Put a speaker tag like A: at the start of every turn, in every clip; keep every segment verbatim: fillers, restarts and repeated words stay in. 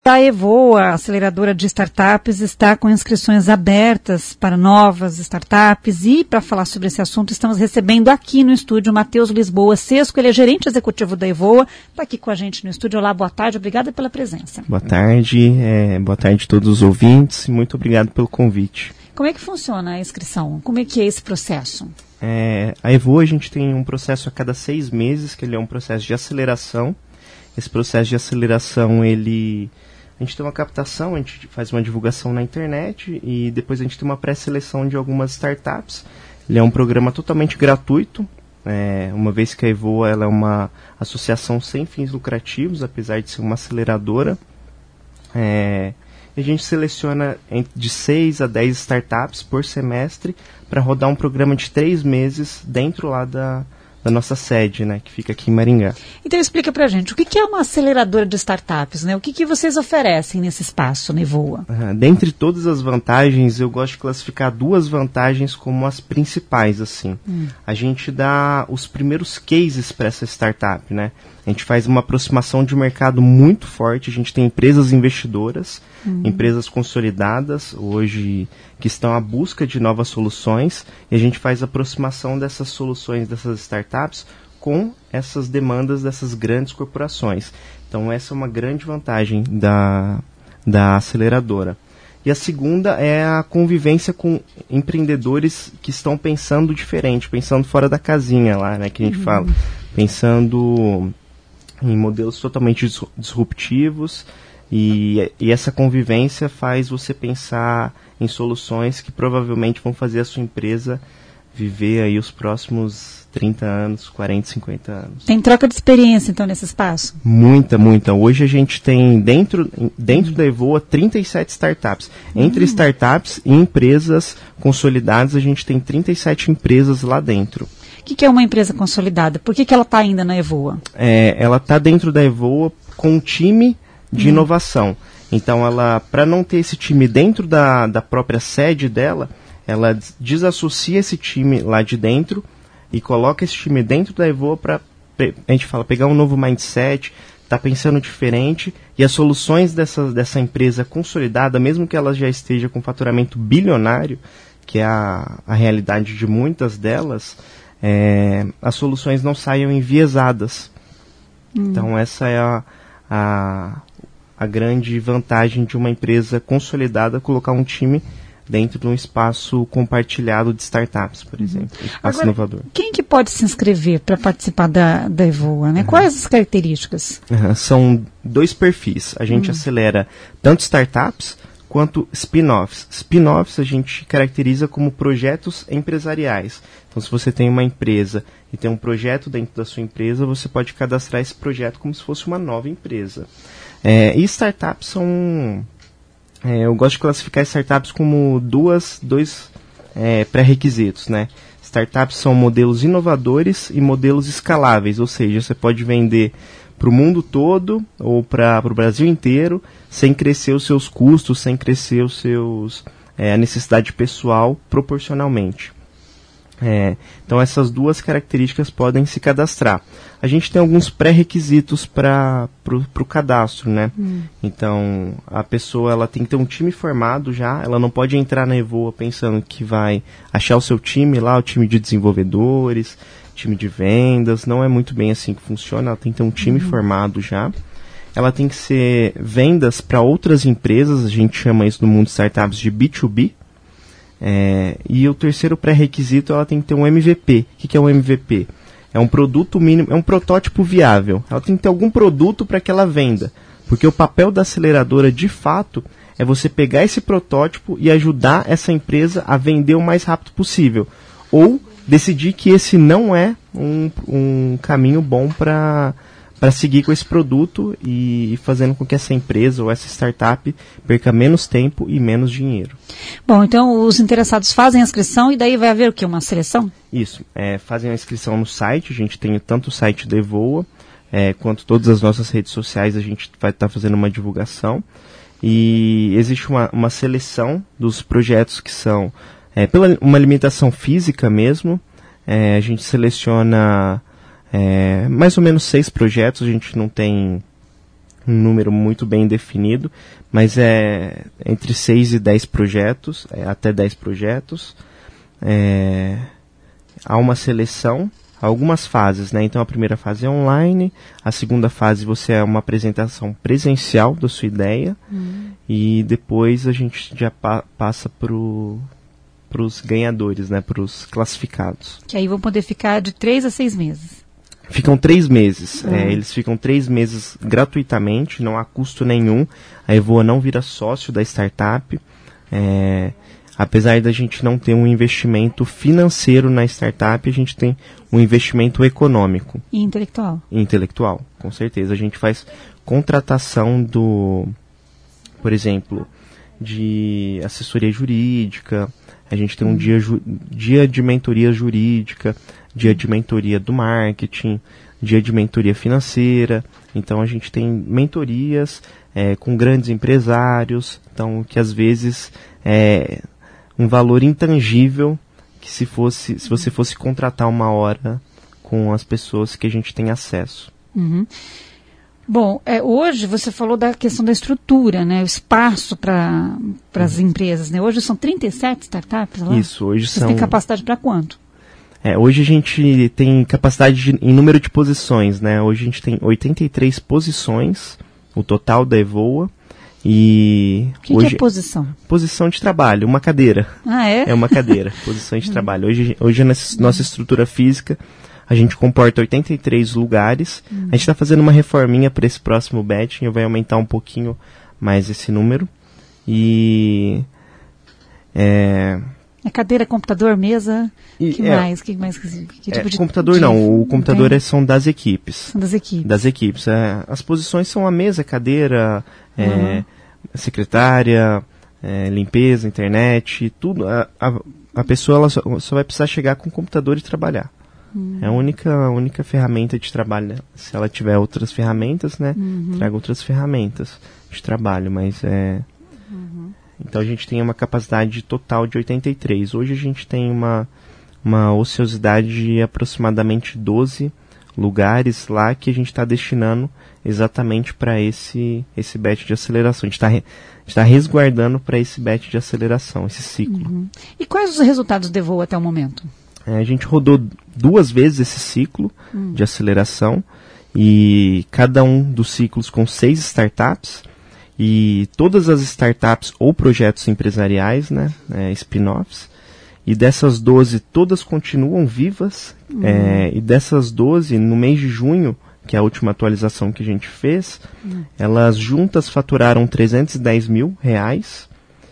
A: da Evoa, a aceleradora de startups, está com inscrições abertas para novas startups e para falar sobre esse assunto estamos recebendo aqui no estúdio o Matheus Lisboa Sesco, ele é gerente executivo da Evoa, está aqui com a gente no estúdio. Olá, boa tarde, obrigada pela presença.
B: Boa tarde, é, boa tarde a todos os ouvintes e muito obrigado pelo convite.
A: Como é que funciona a inscrição? Como é que é esse processo?
B: É, a Evoa, a gente tem um processo a cada seis meses, que ele é um processo de aceleração. Esse processo de aceleração, ele, a gente tem uma captação, a gente faz uma divulgação na internet e depois a gente tem uma pré-seleção de algumas startups. Ele é um programa totalmente gratuito, é, uma vez que a Evoa ela é uma associação sem fins lucrativos, apesar de ser uma aceleradora. É, a gente seleciona de seis a dez startups por semestre para rodar um programa de três meses dentro lá da, da nossa sede, né, que fica aqui em Maringá.
A: Então explica pra gente, o que, que é uma aceleradora de startups, né? O que, que vocês oferecem nesse espaço, na Evoa?
B: Uhum. Dentre todas as vantagens, eu gosto de classificar duas vantagens como as principais, assim. Hum. A gente dá os primeiros cases para essa startup, né? A gente faz uma aproximação de mercado muito forte, a gente tem empresas investidoras, uhum. empresas consolidadas hoje que estão à busca de novas soluções e a gente faz a aproximação dessas soluções, dessas startups com essas demandas dessas grandes corporações. Então essa é uma grande vantagem da, da aceleradora. E a segunda é a convivência com empreendedores que estão pensando diferente, pensando fora da casinha lá, né, que a gente uhum. fala, pensando em modelos totalmente disruptivos e, e essa convivência faz você pensar em soluções que provavelmente vão fazer a sua empresa viver aí os próximos trinta anos, quarenta, cinquenta anos.
A: Tem troca de experiência então nesse espaço?
B: Muita, muita. Hoje a gente tem dentro, dentro hum. da Evoa trinta e sete startups. Entre hum. startups e empresas consolidadas a gente tem trinta e sete empresas lá dentro.
A: O que, que é uma empresa consolidada? Por que, que ela está ainda na Evoa?
B: É, ela está dentro da Evoa com um time de hum. inovação. Então, ela, para não ter esse time dentro da, da própria sede dela, ela desassocia esse time lá de dentro e coloca esse time dentro da Evoa para, a gente fala, pegar um novo mindset, tá pensando diferente e as soluções dessa, dessa empresa consolidada, mesmo que ela já esteja com faturamento bilionário, que é a, a realidade de muitas delas, É, as soluções não saiam enviesadas. Hum. Então essa é a, a, a grande vantagem de uma empresa consolidada, colocar um time dentro de um espaço compartilhado de startups, por exemplo, um espaço Agora, inovador.
A: Quem que pode se inscrever para participar da, da Evoa, né? Uhum. Quais as características?
B: Uhum. São dois perfis. A gente hum. acelera tanto startups quanto spin-offs. Spin-offs a gente caracteriza como projetos empresariais. Então, se você tem uma empresa e tem um projeto dentro da sua empresa, você pode cadastrar esse projeto como se fosse uma nova empresa. É, e startups são... É, eu gosto de classificar startups como duas, dois é, pré-requisitos, né? Startups são modelos inovadores e modelos escaláveis, ou seja, você pode vender para o mundo todo ou para o Brasil inteiro, sem crescer os seus custos, sem crescer os seus, é, a necessidade pessoal proporcionalmente. É, então essas duas características podem se cadastrar. A gente tem alguns pré-requisitos para o cadastro, né? Hum. Então a pessoa ela tem que ter um time formado já, ela não pode entrar na Evoa pensando que vai achar o seu time lá, o time de desenvolvedores, time de vendas, não é muito bem assim que funciona, ela tem que ter um time uhum. formado já. Ela tem que ser vendas para outras empresas, a gente chama isso no mundo de startups de B dois B. É, e o terceiro pré-requisito, ela tem que ter um M V P. O que, que é um M V P? É um produto mínimo, é um protótipo viável. Ela tem que ter algum produto para que ela venda. Porque o papel da aceleradora, de fato, é você pegar esse protótipo e ajudar essa empresa a vender o mais rápido possível. Ou decidir que esse não é um, um caminho bom para para seguir com esse produto e fazendo com que essa empresa ou essa startup perca menos tempo e menos dinheiro.
A: Bom, então os interessados fazem a inscrição e daí vai haver o quê? Uma seleção?
B: Isso, é, fazem a inscrição no site, a gente tem tanto o site da Evoa, é, quanto todas as nossas redes sociais, a gente vai estar tá fazendo uma divulgação e existe uma, uma seleção dos projetos que são, é, pela uma limitação física mesmo, é, a gente seleciona... É, mais ou menos seis projetos, a gente não tem um número muito bem definido, mas é entre seis e dez projetos, é, até dez projetos. É, há uma seleção, algumas fases, né? Então a primeira fase é online, a segunda fase você é uma apresentação presencial da sua ideia, uhum. e depois a gente já pa- passa para os ganhadores, né? Para os classificados.
A: Que aí vão poder ficar de três a seis meses.
B: Ficam três meses,
A: uhum.
B: é, eles ficam três meses gratuitamente, não há custo nenhum, a Evoa não vira sócio da startup, é, apesar da gente não ter um investimento financeiro na startup, a gente tem um investimento econômico.
A: E intelectual.
B: E intelectual, com certeza. A gente faz contratação do, por exemplo, de assessoria jurídica, a gente tem um dia, ju, dia de mentoria jurídica, dia de mentoria do marketing, dia de mentoria financeira. Então a gente tem mentorias é, com grandes empresários, então que às vezes é um valor intangível que se fosse se você fosse contratar uma hora com as pessoas que a gente tem acesso.
A: Uhum. Bom, é, hoje você falou da questão da estrutura, né, o espaço para as uhum. empresas, né? Hoje são trinta e sete startups lá?
B: Isso, hoje
A: Vocês
B: são...
A: têm capacidade para quanto?
B: É, hoje a gente tem capacidade de, em número de posições, né? Hoje a gente tem oitenta e três posições, o total da Evoa. E
A: o que,
B: hoje,
A: que é posição?
B: Posição de trabalho, uma cadeira.
A: Ah, é?
B: É uma cadeira, posição de trabalho. Hoje, hoje na nossa estrutura física, a gente comporta oitenta e três lugares. Hum. A gente está fazendo uma reforminha para esse próximo batch, e vai aumentar um pouquinho mais esse número. E... É...
A: É cadeira, computador, mesa, o que
B: é,
A: mais? Que mais? Que, que tipo
B: é,
A: de,
B: computador
A: de,
B: não, o computador é, são das equipes.
A: São das equipes.
B: Das equipes. É, as posições são a mesa, cadeira, é,
A: uhum.
B: secretária, é, limpeza, internet, tudo. A, a, a pessoa ela só, só vai precisar chegar com o computador e trabalhar. Uhum. É a única, a única ferramenta de trabalho, né? Se ela tiver outras ferramentas, né? Uhum. Traga outras ferramentas de trabalho, mas é... Uhum. Então a gente tem uma capacidade total de oitenta e três. Hoje a gente tem uma, uma ociosidade de aproximadamente doze lugares lá que a gente está destinando exatamente para esse, esse batch de aceleração. A gente está re, tá resguardando para esse batch de aceleração, esse ciclo.
A: Uhum. E quais os resultados do Evoa até o momento?
B: É, a gente rodou duas vezes esse ciclo uhum. de aceleração, e cada um dos ciclos com seis startups. E todas as startups ou projetos empresariais, né, é, spin-offs, e dessas doze, todas continuam vivas, uhum. é, e dessas doze, no mês de junho, que é a última atualização que a gente fez, uhum. elas juntas faturaram trezentos e dez mil reais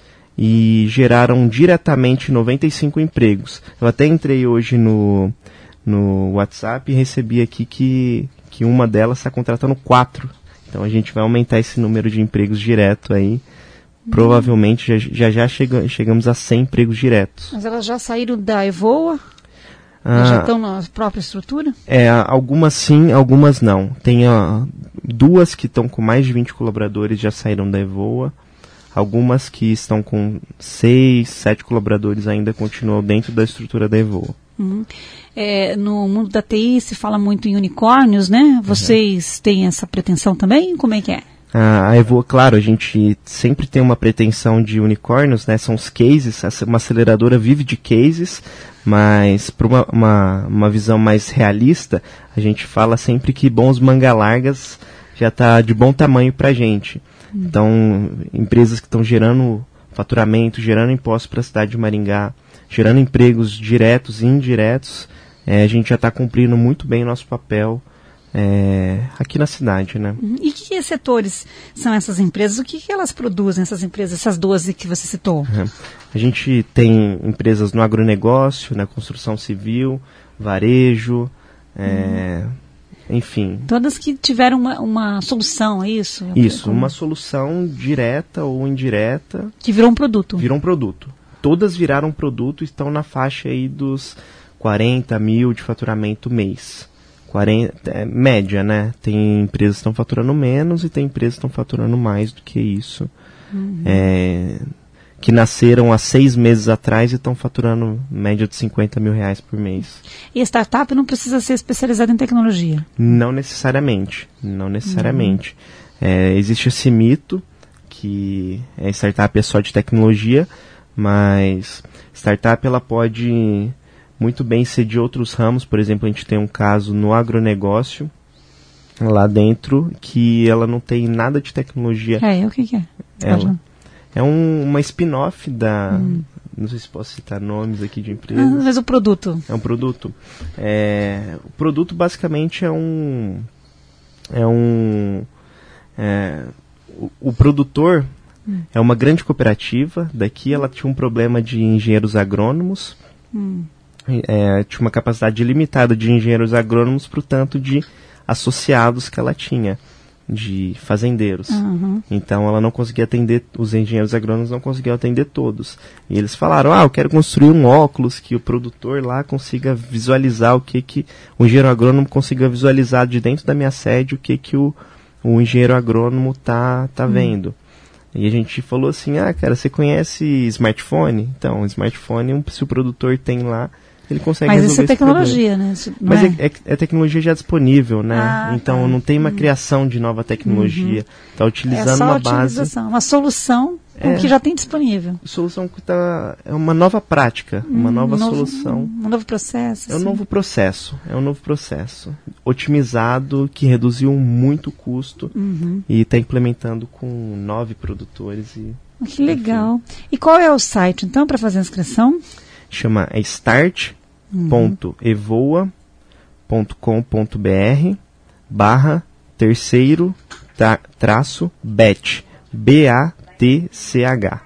B: e geraram diretamente noventa e cinco empregos. Eu até entrei hoje no, no WhatsApp e recebi aqui que, que uma delas está contratando quatro. Então a gente vai aumentar esse número de empregos direto aí. Uhum. Provavelmente já já, já chega, chegamos a cem empregos diretos.
A: Mas elas já saíram da Evoa?
B: Ah,
A: já estão na própria estrutura?
B: É, algumas sim, algumas não. Tem uh, duas que estão com mais de vinte colaboradores, já saíram da Evoa. Algumas que estão com seis, sete colaboradores ainda continuam dentro da estrutura da Evoa.
A: Uhum. É, no mundo da T I se fala muito em unicórnios, né? Vocês uhum. têm essa pretensão também? Como é que é?
B: Ah, a Evoa, claro, a gente sempre tem uma pretensão de unicórnios, né? São os cases, uma aceleradora vive de cases, mas para uma, uma, uma visão mais realista, a gente fala sempre que bons manga largas já está de bom tamanho para a gente. Uhum. Então, empresas que estão gerando faturamento, gerando impostos para a cidade de Maringá, gerando empregos diretos e indiretos, é, a gente já está cumprindo muito bem o nosso papel é, aqui na cidade, né?
A: Uhum. E que setores são essas empresas? O que, que elas produzem, essas empresas, essas doze que você citou?
B: Uhum. A gente tem empresas no agronegócio, na construção civil, varejo, é, uhum. enfim.
A: Todas que tiveram uma, uma solução, é isso?
B: Isso,
A: Como?
B: uma solução direta ou indireta.
A: Que virou um produto.
B: Virou um produto. Todas viraram produto e estão na faixa aí dos quarenta mil de faturamento mês. quarenta, é, média, né? Tem empresas que estão faturando menos e tem empresas que estão faturando mais do que isso. Uhum. É, que nasceram há seis meses atrás e estão faturando média de cinquenta mil reais por mês. E
A: a startup não precisa ser especializada em tecnologia?
B: Não necessariamente. Não necessariamente. É, existe esse mito que a startup é só de tecnologia, mas startup ela pode muito bem ser de outros ramos. Por exemplo, a gente tem um caso no agronegócio, lá dentro, que ela não tem nada de tecnologia.
A: É, o que, que é?
B: Ela é um, uma spin-off da... Hum. Não sei se posso citar nomes aqui de empresas.
A: Ah, mas o produto.
B: É um produto. É, o produto basicamente é um... É um... É, o, o produtor hum. é uma grande cooperativa. Daqui ela tinha um problema de engenheiros agrônomos. Hum. É, tinha uma capacidade limitada de engenheiros agrônomos para o tanto de associados que ela tinha, de fazendeiros. Uhum. Então ela não conseguia atender, os engenheiros agrônomos não conseguiam atender todos. E eles falaram, ah, eu quero construir um óculos que o produtor lá consiga visualizar o que que, o engenheiro agrônomo consiga visualizar de dentro da minha sede o que que o, o engenheiro agrônomo tá, tá uhum. vendo. E a gente falou assim, ah, cara, você conhece smartphone? Então, smartphone, se o produtor tem lá, ele consegue
A: Mas
B: resolver
A: isso é tecnologia, né? Isso
B: Mas
A: é?
B: É, é, é tecnologia já disponível, né?
A: Ah,
B: então
A: tá.
B: não tem uma
A: uhum.
B: criação de nova tecnologia. Está uhum. utilizando
A: é só
B: uma base.
A: Uma solução com
B: é,
A: o que já tem disponível.
B: Solução que tá, é uma nova prática, hum, uma nova
A: novo,
B: solução.
A: Um novo processo.
B: É um
A: assim.
B: novo processo. É um novo processo. Otimizado, que reduziu muito o custo
A: uhum.
B: e está implementando com nove produtores. E,
A: que legal. Enfim. E qual é o site, então, para fazer a inscrição?
B: Chama é Start. ponto evoa ponto com ponto br barra terceiro tra, traço batch B A T C H.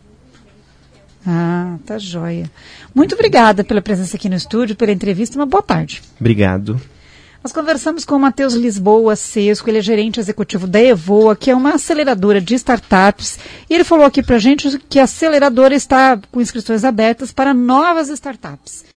A: Ah, tá joia. Muito obrigada pela presença aqui no estúdio, pela entrevista. Uma boa tarde.
B: Obrigado.
A: Nós conversamos com o Matheus Lisboa Sesco, ele é gerente executivo da Evoa, que é uma aceleradora de startups. E ele falou aqui pra gente que a aceleradora está com inscrições abertas para novas startups.